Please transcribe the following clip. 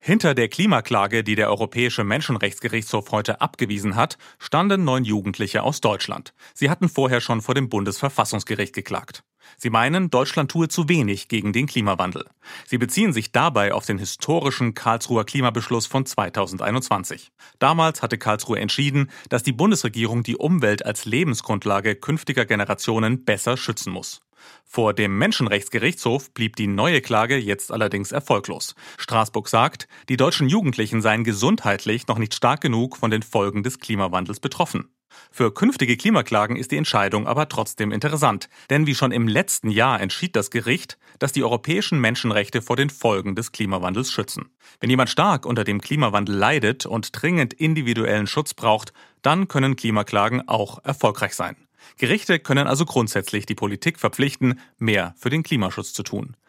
Hinter der Klimaklage, die der Europäische Menschenrechtsgerichtshof heute abgewiesen hat, standen 9 Jugendliche aus Deutschland. Sie hatten vorher schon vor dem Bundesverfassungsgericht geklagt. Sie meinen, Deutschland tue zu wenig gegen den Klimawandel. Sie beziehen sich dabei auf den historischen Karlsruher Klimabeschluss von 2021. Damals hatte Karlsruhe entschieden, dass die Bundesregierung die Umwelt als Lebensgrundlage künftiger Generationen besser schützen muss. Vor dem Menschenrechtsgerichtshof blieb die neue Klage jetzt allerdings erfolglos. Straßburg sagt, die deutschen Jugendlichen seien gesundheitlich noch nicht stark genug von den Folgen des Klimawandels betroffen. Für künftige Klimaklagen ist die Entscheidung aber trotzdem interessant, denn wie schon im letzten Jahr entschied das Gericht, dass die europäischen Menschenrechte vor den Folgen des Klimawandels schützen. Wenn jemand stark unter dem Klimawandel leidet und dringend individuellen Schutz braucht, dann können Klimaklagen auch erfolgreich sein. Gerichte können also grundsätzlich die Politik verpflichten, mehr für den Klimaschutz zu tun.